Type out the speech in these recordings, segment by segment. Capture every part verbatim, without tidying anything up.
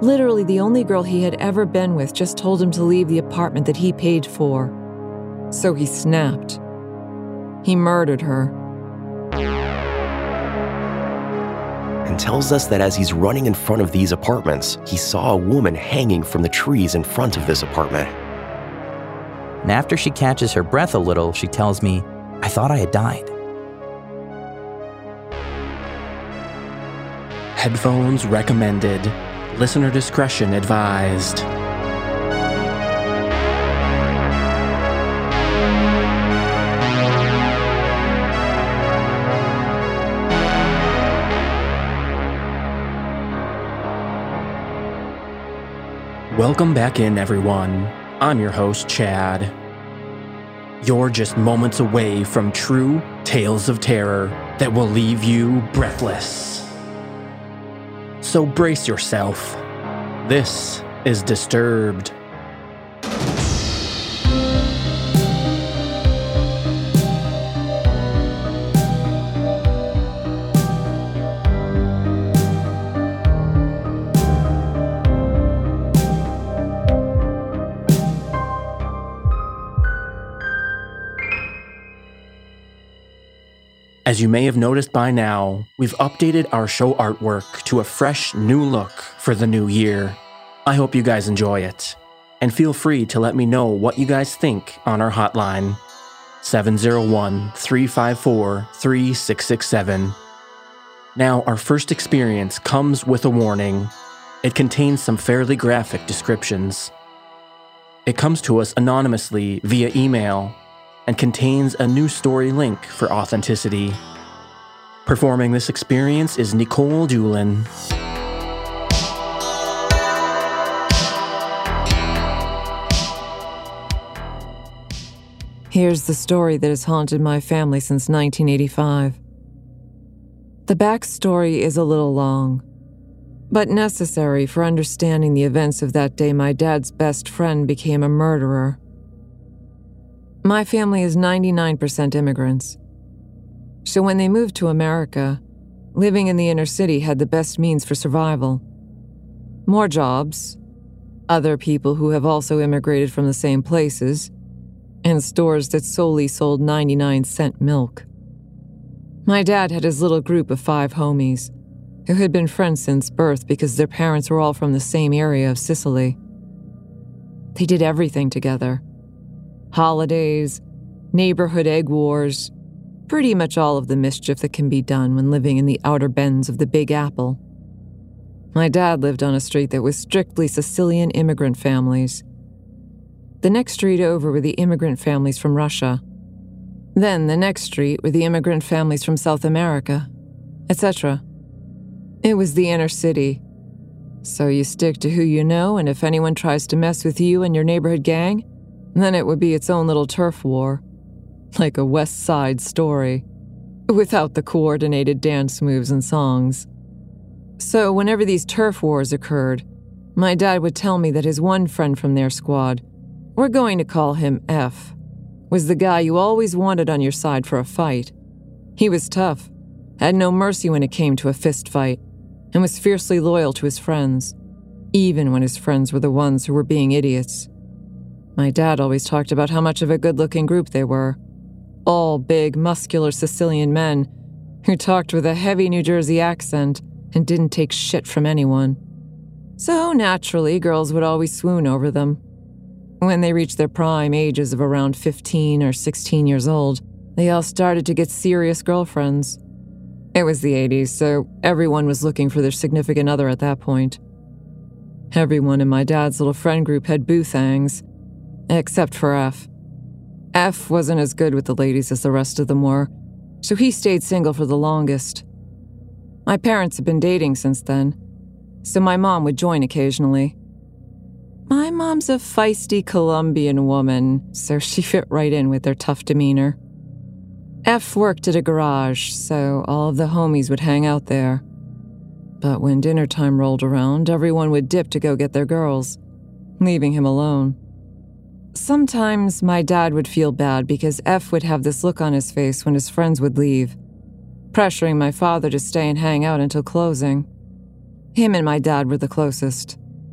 Literally, the only girl he had ever been with just told him to leave the apartment that he paid for. So he snapped. He murdered her. And tells us that as he's running in front of these apartments, he saw a woman hanging from the trees in front of this apartment. And after she catches her breath a little, she tells me, "I thought I had died." Headphones recommended. Listener discretion advised. Welcome back in, everyone. I'm your host, Chad. You're just moments away from true tales of terror that will leave you breathless. So brace yourself. This is Disturbed. As you may have noticed by now, we've updated our show artwork to a fresh new look for the new year. I hope you guys enjoy it. And feel free to let me know what you guys think on our hotline, seven oh one, three five four, three six six seven. Now, our first experience comes with a warning. It contains some fairly graphic descriptions. It comes to us anonymously via email and contains a news story link for authenticity. Performing this experience is Nicole Doolin. Here's the story that has haunted my family since nineteen eighty-five. The backstory is a little long, but necessary for understanding the events of that day my dad's best friend became a murderer. My family is ninety-nine percent immigrants. So when they moved to America, living in the inner city had the best means for survival. More jobs, other people who have also immigrated from the same places, and stores that solely sold ninety-nine cent milk. My dad had his little group of five homies, who had been friends since birth because their parents were all from the same area of Sicily. They did everything together. Holidays, neighborhood egg wars, pretty much all of the mischief that can be done when living in the outer bends of the Big Apple. My dad lived on a street that was strictly Sicilian immigrant families. The next street over were the immigrant families from Russia. Then the next street were the immigrant families from South America, et cetera. It was the inner city. So you stick to who you know, and if anyone tries to mess with you and your neighborhood gang, then it would be its own little turf war, like a West Side Story, without the coordinated dance moves and songs. So whenever these turf wars occurred, my dad would tell me that his one friend from their squad, we're going to call him F, was the guy you always wanted on your side for a fight. He was tough, had no mercy when it came to a fist fight, and was fiercely loyal to his friends, even when his friends were the ones who were being idiots. My dad always talked about how much of a good-looking group they were. All big, muscular Sicilian men who talked with a heavy New Jersey accent and didn't take shit from anyone. So naturally, girls would always swoon over them. When they reached their prime ages of around fifteen or sixteen years old, they all started to get serious girlfriends. It was the eighties, so everyone was looking for their significant other at that point. Everyone in my dad's little friend group had boothangs, except for F. F wasn't as good with the ladies as the rest of them were, so he stayed single for the longest. My parents had been dating since then, so my mom would join occasionally. My mom's a feisty Colombian woman, so she fit right in with their tough demeanor. F worked at a garage, so all of the homies would hang out there. But when dinner time rolled around, everyone would dip to go get their girls, leaving him alone. Sometimes my dad would feel bad because F would have this look on his face when his friends would leave, pressuring my father to stay and hang out until closing. Him and my dad were the closest,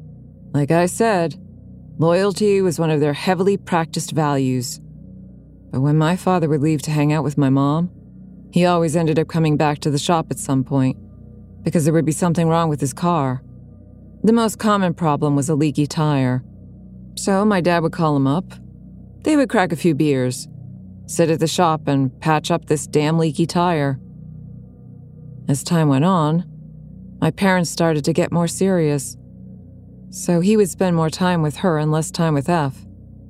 Like I said, loyalty was one of their heavily practiced values. But when my father would leave to hang out with my mom, he always ended up coming back to the shop at some point, because there would be something wrong with his car. The most common problem was a leaky tire. So my dad would call him up. They would crack a few beers, sit at the shop and patch up this damn leaky tire. As time went on, my parents started to get more serious. So he would spend more time with her and less time with F.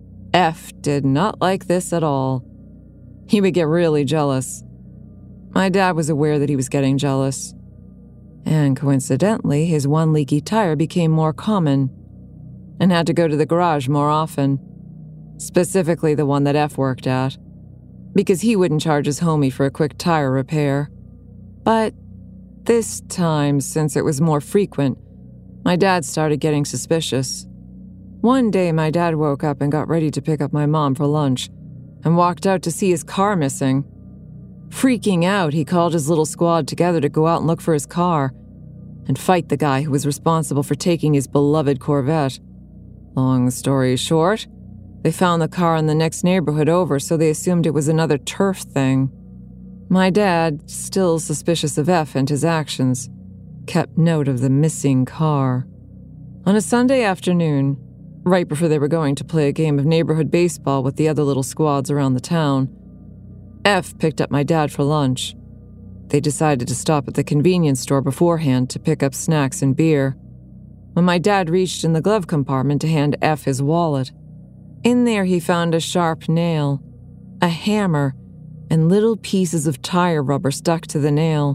F did not like this at all. He would get really jealous. My dad was aware that he was getting jealous. And coincidentally, his one leaky tire became more common and had to go to the garage more often, specifically the one that F worked at, because he wouldn't charge his homie for a quick tire repair. But this time, since it was more frequent, my dad started getting suspicious. One day, my dad woke up and got ready to pick up my mom for lunch and walked out to see his car missing. Freaking out, he called his little squad together to go out and look for his car and fight the guy who was responsible for taking his beloved Corvette. Long story short, they found the car in the next neighborhood over, so they assumed it was another turf thing. My dad, still suspicious of F and his actions, kept note of the missing car. On a Sunday afternoon, right before they were going to play a game of neighborhood baseball with the other little squads around the town, F picked up my dad for lunch. They decided to stop at the convenience store beforehand to pick up snacks and beer. When my dad reached in the glove compartment to hand F his wallet, in there he found a sharp nail, a hammer, and little pieces of tire rubber stuck to the nail.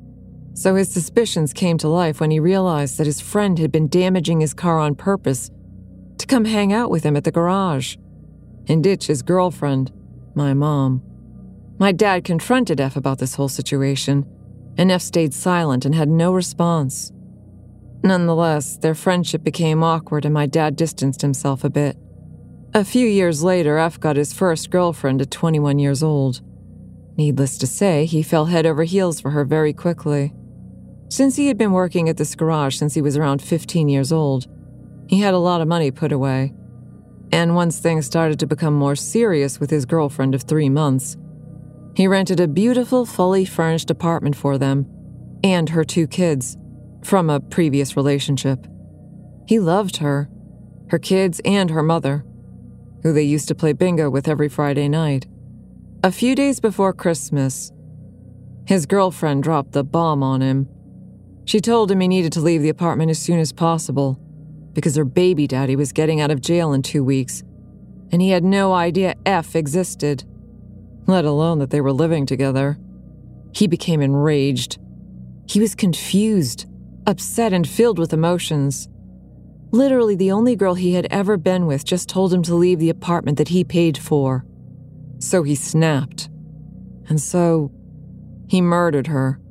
So his suspicions came to life when he realized that his friend had been damaging his car on purpose to come hang out with him at the garage and ditch his girlfriend, my mom. My dad confronted F about this whole situation, and F stayed silent and had no response. Nonetheless, their friendship became awkward and my dad distanced himself a bit. A few years later, F got his first girlfriend at twenty-one years old. Needless to say, he fell head over heels for her very quickly. Since he had been working at this garage since he was around fifteen years old, he had a lot of money put away. And once things started to become more serious with his girlfriend of three months, he rented a beautiful, fully furnished apartment for them and her two kids from a previous relationship. He loved her, her kids, and her mother, who they used to play bingo with every Friday night. A few days before Christmas, his girlfriend dropped the bomb on him. She told him he needed to leave the apartment as soon as possible because her baby daddy was getting out of jail in two weeks, and he had no idea F existed, let alone that they were living together. He became enraged. He was confused, upset, and filled with emotions. Literally, the only girl he had ever been with just told him to leave the apartment that he paid for. So he snapped. And so, he murdered her.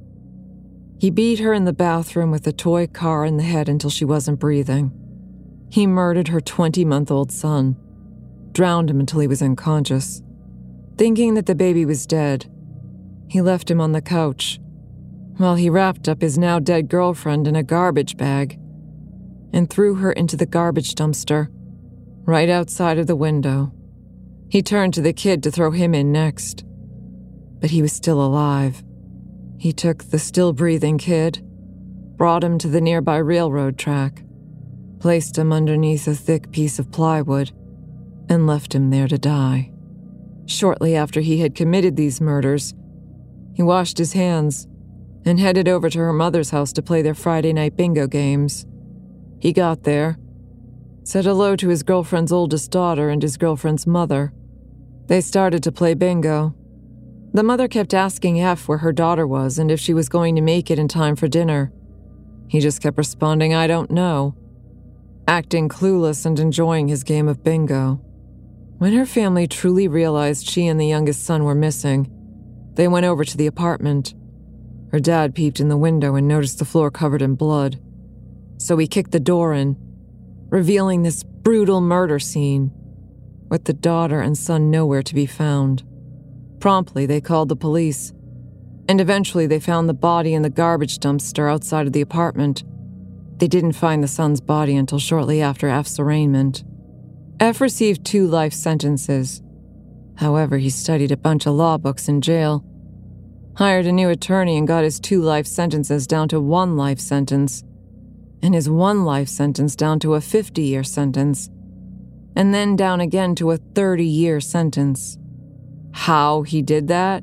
He beat her in the bathroom with a toy car in the head until she wasn't breathing. He murdered her twenty-month-old son, drowned him until he was unconscious. Thinking that the baby was dead, he left him on the couch while he wrapped up his now dead girlfriend in a garbage bag and threw her into the garbage dumpster right outside of the window. He turned to the kid to throw him in next, but he was still alive. He took the still-breathing kid, brought him to the nearby railroad track, placed him underneath a thick piece of plywood, and left him there to die. Shortly after he had committed these murders, he washed his hands and headed over to her mother's house to play their Friday night bingo games. He got there, said hello to his girlfriend's oldest daughter and his girlfriend's mother. They started to play bingo. The mother kept asking F where her daughter was and if she was going to make it in time for dinner. He just kept responding, "I don't know," acting clueless and enjoying his game of bingo. When her family truly realized she and the youngest son were missing, they went over to the apartment. Her dad peeped in the window and noticed the floor covered in blood. So he kicked the door in, revealing this brutal murder scene, with the daughter and son nowhere to be found. Promptly, they called the police, and eventually they found the body in the garbage dumpster outside of the apartment, They didn't find the son's body until shortly after F's arraignment. F received two life sentences. However, he studied a bunch of law books in jail, hired a new attorney, and got his two life sentences down to one life sentence, and his one life sentence down to a fifty-year sentence, and then down again to a thirty-year sentence. How he did that?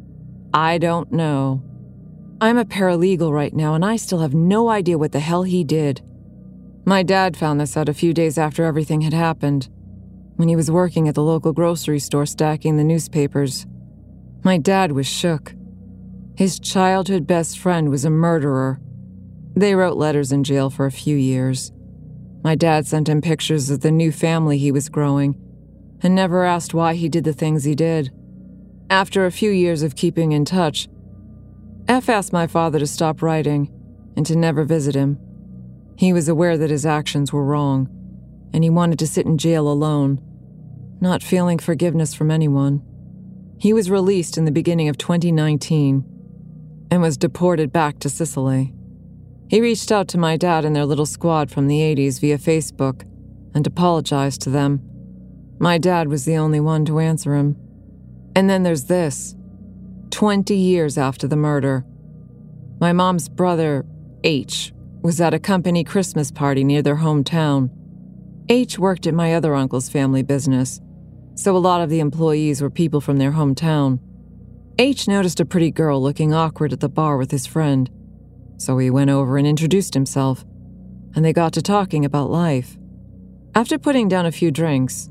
I don't know. I'm a paralegal right now, and I still have no idea what the hell he did. My dad found this out a few days after everything had happened, when he was working at the local grocery store stacking the newspapers. My dad was shook. His childhood best friend was a murderer. They wrote letters in jail for a few years. My dad sent him pictures of the new family he was growing, and never asked why he did the things he did. After a few years of keeping in touch, F asked my father to stop writing and to never visit him. He was aware that his actions were wrong, and he wanted to sit in jail alone, not feeling forgiveness from anyone. He was released in the beginning of twenty nineteen and was deported back to Sicily. He reached out to my dad and their little squad from the eighties via Facebook and apologized to them. My dad was the only one to answer him. And then there's this. Twenty years after the murder, my mom's brother, H, was at a company Christmas party near their hometown. H worked at my other uncle's family business, so a lot of the employees were people from their hometown. H noticed a pretty girl looking awkward at the bar with his friend, so he went over and introduced himself, and they got to talking about life. After putting down a few drinks,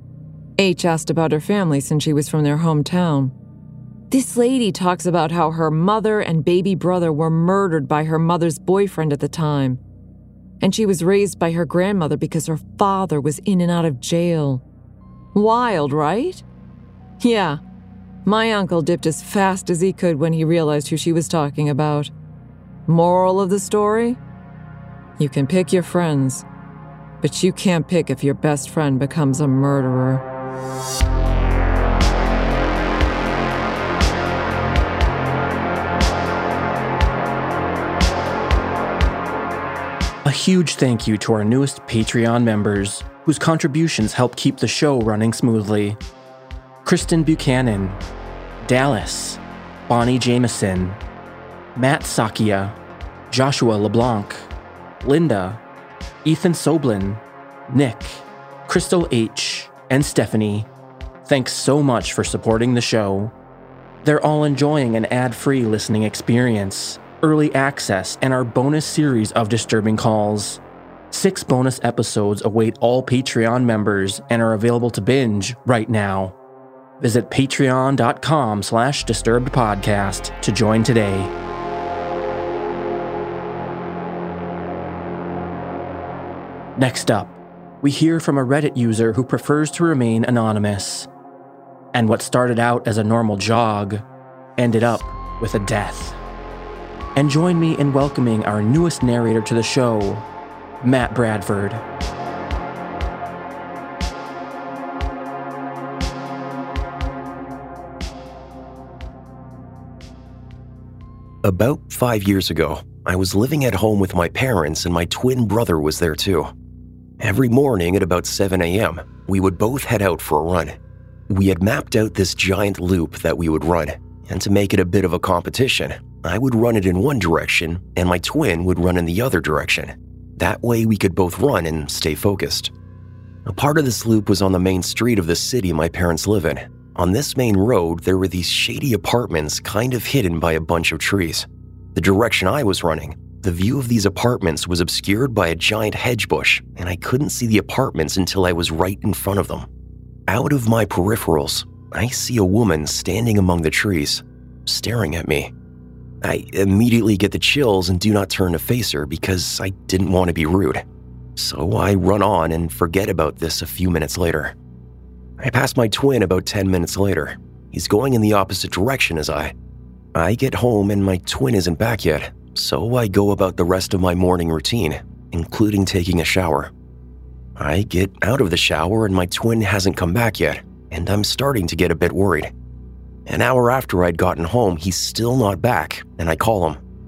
H asked about her family since she was from their hometown. This lady talks about how her mother and baby brother were murdered by her mother's boyfriend at the time, and she was raised by her grandmother because her father was in and out of jail. Wild, right? Yeah, my uncle dipped as fast as he could when he realized who she was talking about. Moral of the story? You can pick your friends, but you can't pick if your best friend becomes a murderer. A huge thank you to our newest Patreon members, whose contributions help keep the show running smoothly. Kristen Buchanan, Dallas, Bonnie Jameson, Matt Sakia, Joshua LeBlanc, Linda, Ethan Soblin, Nick, Crystal H, and Stephanie. Thanks so much for supporting the show. They're all enjoying an ad-free listening experience, early access, and our bonus series of Disturbing Calls. Six bonus episodes await all Patreon members and are available to binge right now. Visit patreon.com slash disturbedpodcast to join today. Next up, we hear from a Reddit user who prefers to remain anonymous. And what started out as a normal jog ended up with a death. And join me in welcoming our newest narrator to the show, Matt Bradford. About five years ago, I was living at home with my parents and my twin brother was there too. Every morning at about seven a.m., we would both head out for a run. We had mapped out this giant loop that we would run, and to make it a bit of a competition, I would run it in one direction and my twin would run in the other direction. That way we could both run and stay focused. A part of this loop was on the main street of the city my parents live in. On this main road, there were these shady apartments kind of hidden by a bunch of trees. The direction I was running, the view of these apartments was obscured by a giant hedge bush, and I couldn't see the apartments until I was right in front of them. Out of my peripherals, I see a woman standing among the trees, staring at me. I immediately get the chills and do not turn to face her because I didn't want to be rude. So I run on and forget about this a few minutes later. I pass my twin about ten minutes later. He's going in the opposite direction as I. I get home and my twin isn't back yet, so I go about the rest of my morning routine, including taking a shower. I get out of the shower and my twin hasn't come back yet, and I'm starting to get a bit worried. An hour after I'd gotten home, he's still not back, and I call him.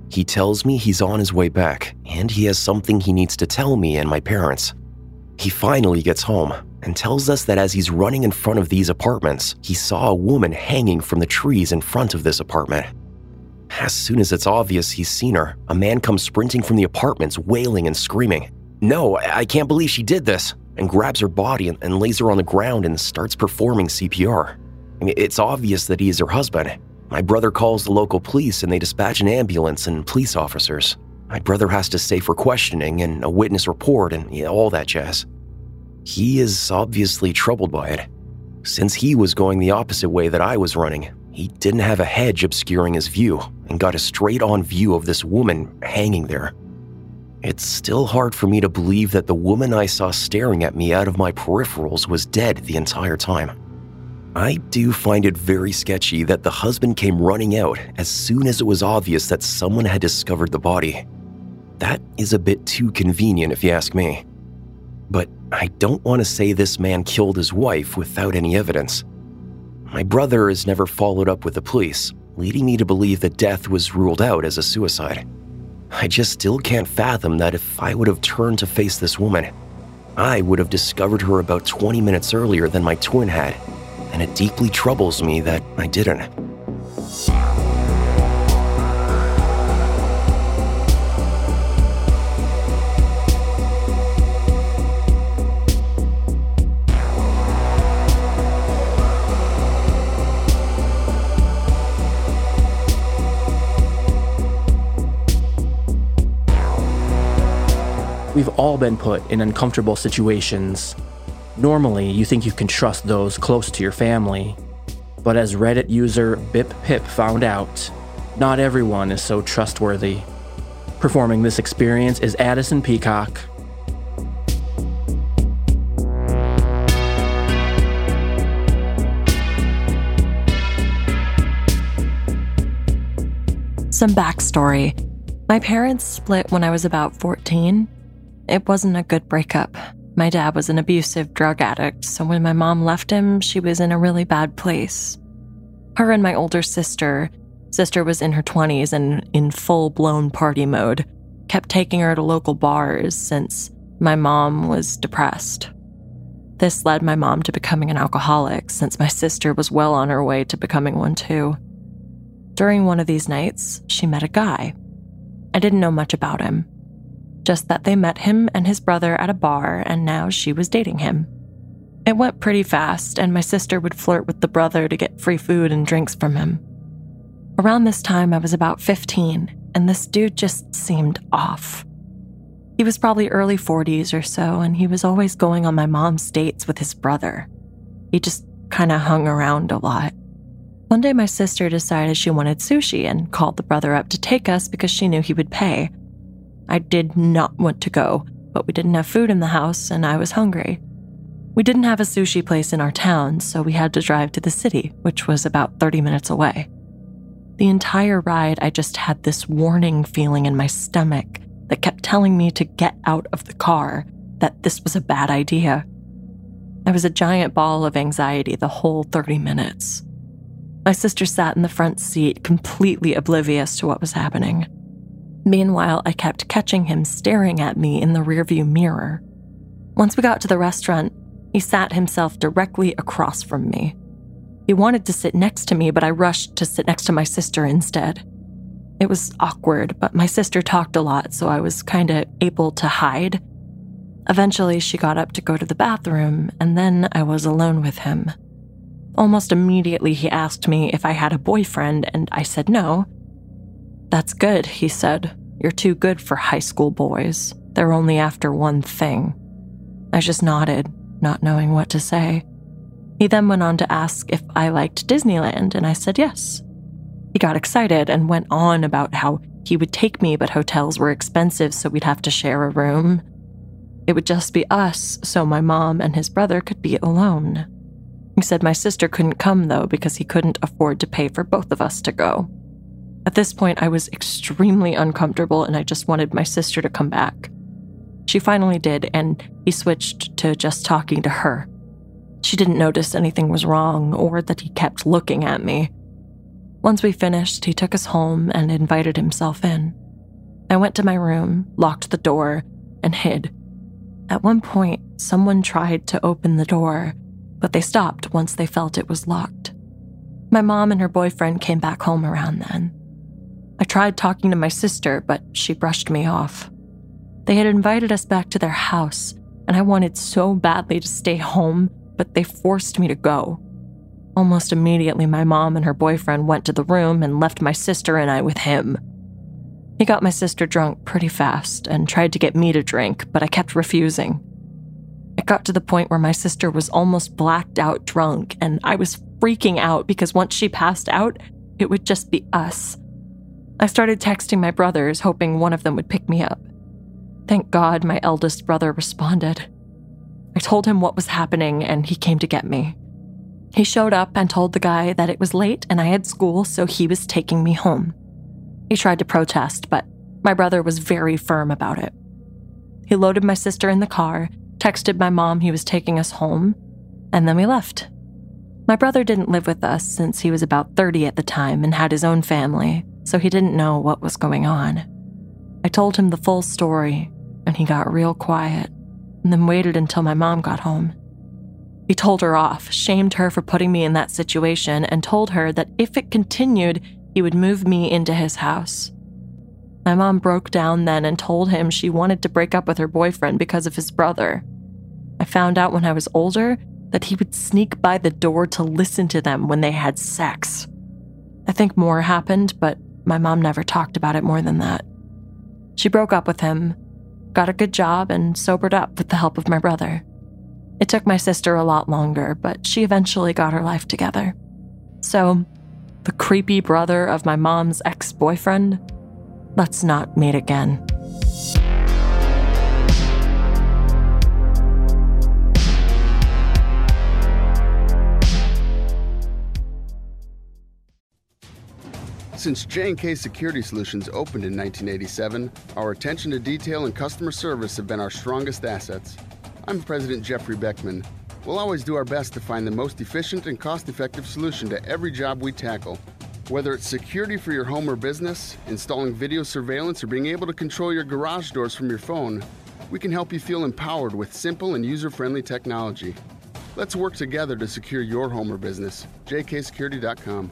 He tells me he's on his way back, and he has something he needs to tell me and my parents. He finally gets home and tells us that as he's running in front of these apartments, he saw a woman hanging from the trees in front of this apartment. As soon as it's obvious he's seen her, a man comes sprinting from the apartments, wailing and screaming, "No, I can't believe she did this," and grabs her body and, and lays her on the ground and starts performing C P R. I mean, it's obvious that he is her husband. My brother calls the local police and they dispatch an ambulance and police officers. My brother has to stay for questioning and a witness report and yeah, all that jazz. He is obviously troubled by it. Since he was going the opposite way that I was running, he didn't have a hedge obscuring his view and got a straight-on view of this woman hanging there. It's still hard for me to believe that the woman I saw staring at me out of my peripherals was dead the entire time. I do find it very sketchy that the husband came running out as soon as it was obvious that someone had discovered the body. That is a bit too convenient if you ask me. But I don't want to say this man killed his wife without any evidence. My brother has never followed up with the police, leading me to believe that death was ruled out as a suicide. I just still can't fathom that if I would have turned to face this woman, I would have discovered her about twenty minutes earlier than my twin had, and it deeply troubles me that I didn't. We've all been put in uncomfortable situations. Normally, you think you can trust those close to your family. But as Reddit user BipPip found out, not everyone is so trustworthy. Performing this experience is Addison Peacock. Some backstory. My parents split when I was about fourteen. It wasn't a good breakup. My dad was an abusive drug addict, so when my mom left him, she was in a really bad place. Her and my older sister, sister was in her twenties and in full-blown party mode, kept taking her to local bars since my mom was depressed. This led my mom to becoming an alcoholic since my sister was well on her way to becoming one too. During one of these nights, she met a guy. I didn't know much about him. Just that they met him and his brother at a bar, and now she was dating him. It went pretty fast, and my sister would flirt with the brother to get free food and drinks from him. Around this time, I was about fifteen, and this dude just seemed off. He was probably early forties or so, and he was always going on my mom's dates with his brother. He just kind of hung around a lot. One day, my sister decided she wanted sushi and called the brother up to take us because she knew he would pay. I did not want to go, but we didn't have food in the house and I was hungry. We didn't have a sushi place in our town, so we had to drive to the city, which was about thirty minutes away. The entire ride, I just had this warning feeling in my stomach that kept telling me to get out of the car, that this was a bad idea. I was a giant ball of anxiety the whole thirty minutes. My sister sat in the front seat, completely oblivious to what was happening. Meanwhile, I kept catching him staring at me in the rearview mirror. Once we got to the restaurant, he sat himself directly across from me. He wanted to sit next to me, but I rushed to sit next to my sister instead. It was awkward, but my sister talked a lot, so I was kind of able to hide. Eventually, she got up to go to the bathroom, and then I was alone with him. Almost immediately, he asked me if I had a boyfriend, and I said no. "That's good," he said. "You're too good for high school boys. They're only after one thing." I just nodded, not knowing what to say. He then went on to ask if I liked Disneyland, and I said yes. He got excited and went on about how he would take me, but hotels were expensive, so we'd have to share a room. It would just be us, so my mom and his brother could be alone. He said my sister couldn't come, though, because he couldn't afford to pay for both of us to go. At this point, I was extremely uncomfortable and I just wanted my sister to come back. She finally did, and he switched to just talking to her. She didn't notice anything was wrong or that he kept looking at me. Once we finished, he took us home and invited himself in. I went to my room, locked the door, and hid. At one point, someone tried to open the door, but they stopped once they felt it was locked. My mom and her boyfriend came back home around then. I tried talking to my sister, but she brushed me off. They had invited us back to their house, and I wanted so badly to stay home, but they forced me to go. Almost immediately, my mom and her boyfriend went to the room and left my sister and I with him. He got my sister drunk pretty fast and tried to get me to drink, but I kept refusing. It got to the point where my sister was almost blacked out drunk, and I was freaking out because once she passed out, it would just be us. I started texting my brothers, hoping one of them would pick me up. Thank God my eldest brother responded. I told him what was happening, and he came to get me. He showed up and told the guy that it was late and I had school, so he was taking me home. He tried to protest, but my brother was very firm about it. He loaded my sister in the car, texted my mom he was taking us home, and then we left. My brother didn't live with us since he was about thirty at the time and had his own family, so he didn't know what was going on. I told him the full story, and he got real quiet, and then waited until my mom got home. He told her off, shamed her for putting me in that situation, and told her that if it continued, he would move me into his house. My mom broke down then and told him she wanted to break up with her boyfriend because of his brother. I found out when I was older that he would sneak by the door to listen to them when they had sex. I think more happened, but my mom never talked about it more than that. She broke up with him, got a good job, and sobered up with the help of my brother. It took my sister a lot longer, but she eventually got her life together. So, the creepy brother of my mom's ex-boyfriend, let's not meet again. Since J and K Security Solutions opened in nineteen eighty-seven, our attention to detail and customer service have been our strongest assets. I'm President Jeffrey Beckman. We'll always do our best to find the most efficient and cost-effective solution to every job we tackle. Whether it's security for your home or business, installing video surveillance, or being able to control your garage doors from your phone, we can help you feel empowered with simple and user-friendly technology. Let's work together to secure your home or business. j k security dot com.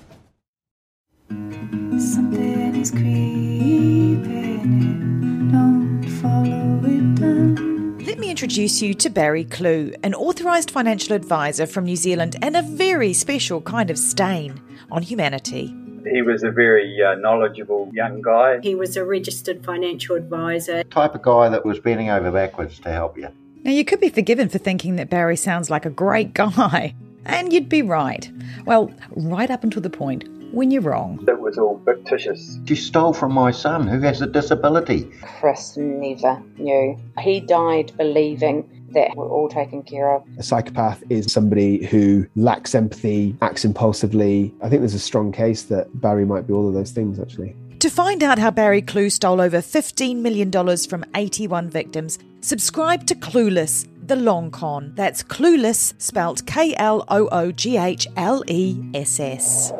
Something is creeping in, don't follow it down. Let me introduce you to Barry Clew, an authorised financial advisor from New Zealand and a very special kind of stain on humanity. He was a very uh, knowledgeable young guy. He was a registered financial advisor. Type of guy that was bending over backwards to help you. Now, you could be forgiven for thinking that Barry sounds like a great guy, and you'd be right. Well, right up until the point when you're wrong. It was all fictitious. You stole from my son who has a disability. Chris never knew. He died believing that we're all taken care of. A psychopath is somebody who lacks empathy, acts impulsively. I think there's a strong case that Barry might be all of those things, actually. To find out how Barry Clew stole over fifteen million dollars from eighty-one victims, subscribe to Clueless, the long con. That's Clueless, spelt K L O O G H L E S S.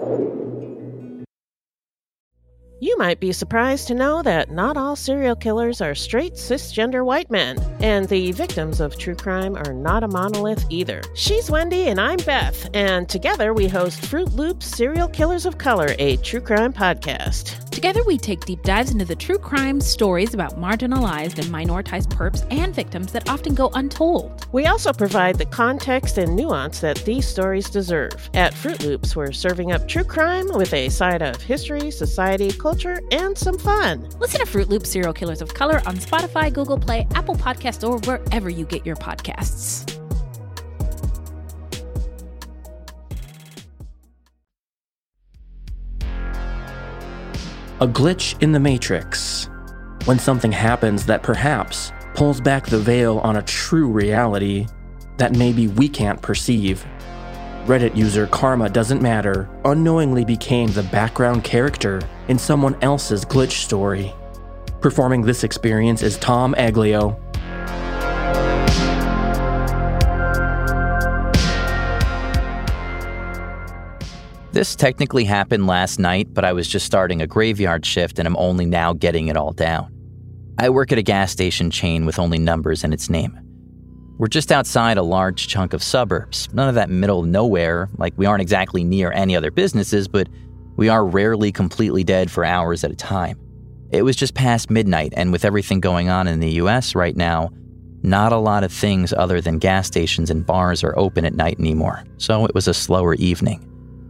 You might be surprised to know that not all serial killers are straight cisgender white men, and the victims of true crime are not a monolith either. She's Wendy and I'm Beth, and together we host Fruit Loops Serial Killers of Color, a true crime podcast. Together we take deep dives into the true crime stories about marginalized and minoritized perps and victims that often go untold. We also provide the context and nuance that these stories deserve. At Fruit Loops, we're serving up true crime with a side of history, society, culture, and some fun. Listen to Fruit Loops Serial Killers of Color on Spotify, Google Play, Apple Podcasts, or wherever you get your podcasts. A glitch in the Matrix. When something happens that perhaps pulls back the veil on a true reality that maybe we can't perceive. Reddit user Karma Doesn't Matter unknowingly became the background character in someone else's glitch story. Performing this experience is Tom Aglio. This technically happened last night, but I was just starting a graveyard shift and I'm only now getting it all down. I work at a gas station chain with only numbers in its name. We're just outside a large chunk of suburbs, none of that middle nowhere, like we aren't exactly near any other businesses, but we are rarely completely dead for hours at a time. It was just past midnight, and with everything going on in the U S right now, not a lot of things other than gas stations and bars are open at night anymore, so it was a slower evening.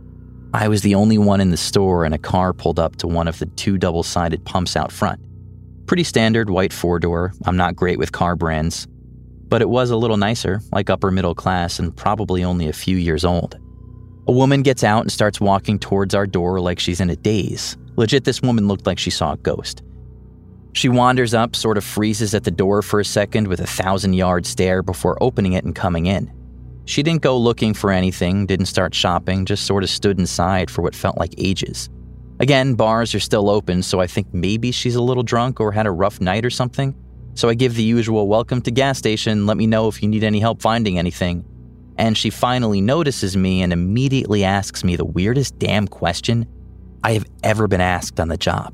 I was the only one in the store, and a car pulled up to one of the two double-sided pumps out front. Pretty standard white four-door. I'm not great with car brands, but it was a little nicer, like upper middle class and probably only a few years old. A woman gets out and starts walking towards our door like she's in a daze. Legit, this woman looked like she saw a ghost. She wanders up, sort of freezes at the door for a second with a thousand-yard stare before opening it and coming in. She didn't go looking for anything, didn't start shopping, just sort of stood inside for what felt like ages. Again, bars are still open, so I think maybe she's a little drunk or had a rough night or something. So I give the usual welcome to gas station, let me know if you need any help finding anything. And she finally notices me and immediately asks me the weirdest damn question I have ever been asked on the job.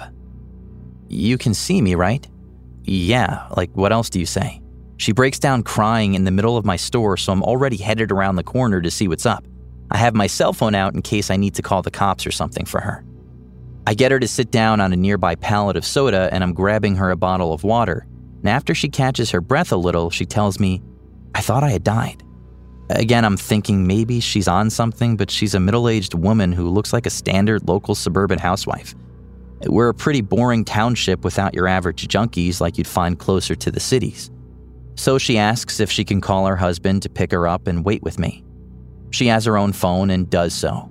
You can see me, right? Yeah, like what else do you say? She breaks down crying in the middle of my store, so I'm already headed around the corner to see what's up. I have my cell phone out in case I need to call the cops or something for her. I get her to sit down on a nearby pallet of soda, and I'm grabbing her a bottle of water. And after she catches her breath a little, she tells me, I thought I had died. Again, I'm thinking maybe she's on something, but she's a middle-aged woman who looks like a standard local suburban housewife. We're a pretty boring township without your average junkies like you'd find closer to the cities. So she asks if she can call her husband to pick her up and wait with me. She has her own phone and does so.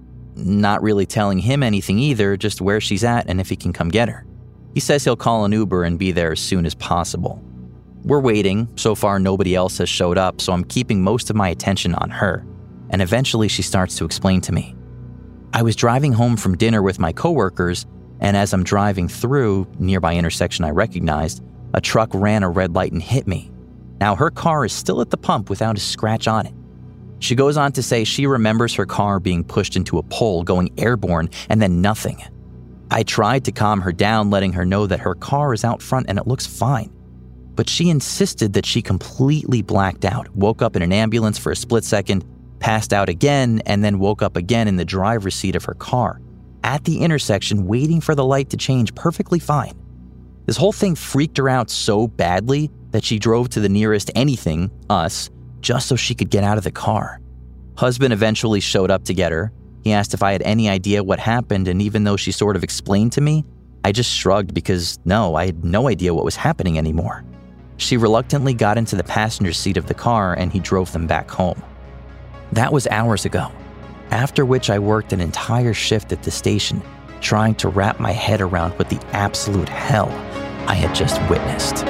Not really telling him anything either, just where she's at and if he can come get her. He says he'll call an Uber and be there as soon as possible. We're waiting. So far, nobody else has showed up, so I'm keeping most of my attention on her. And eventually she starts to explain to me. I was driving home from dinner with my coworkers, and as I'm driving through nearby intersection I recognized, a truck ran a red light and hit me. Now her car is still at the pump without a scratch on it. She goes on to say she remembers her car being pushed into a pole, going airborne, and then nothing. I tried to calm her down, letting her know that her car is out front and it looks fine. But she insisted that she completely blacked out, woke up in an ambulance for a split second, passed out again, and then woke up again in the driver's seat of her car, at the intersection waiting for the light to change perfectly fine. This whole thing freaked her out so badly that she drove to the nearest anything, us, just so she could get out of the car. Husband eventually showed up to get her. He asked if I had any idea what happened, and even though she sort of explained to me, I just shrugged because no, I had no idea what was happening anymore. She reluctantly got into the passenger seat of the car and he drove them back home. That was hours ago, after which I worked an entire shift at the station, trying to wrap my head around what the absolute hell I had just witnessed.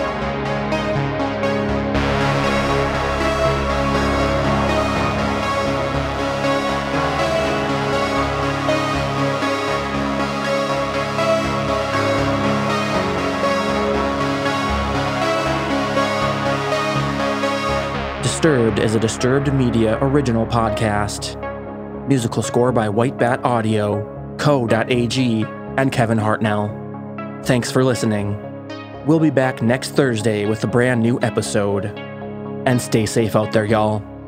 Disturbed is a Disturbed Media original podcast. Musical score by White Bat Audio, co dot a g, and Kevin Hartnell. Thanks for listening. We'll be back next Thursday with a brand new episode. And stay safe out there, y'all.